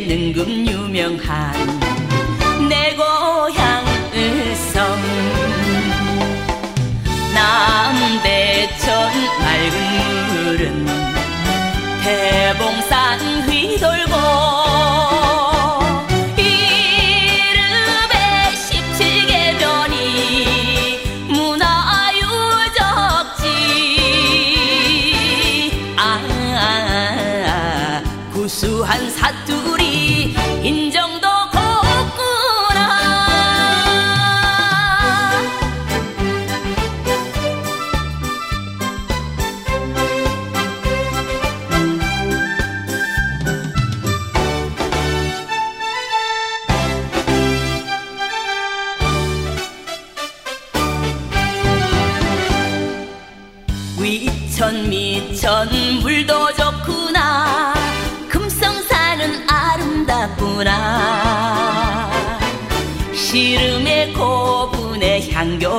능금 유명한 내 고향의 섬 남대천 맑은 물은 대봉산 휘돌고 이름의 17개 변이 문화유적지 구수한 사투리 인정도 곱구나. 위천 미천 물도 좋구나. 금성산은 아름답구나. 시름의 고분의 향교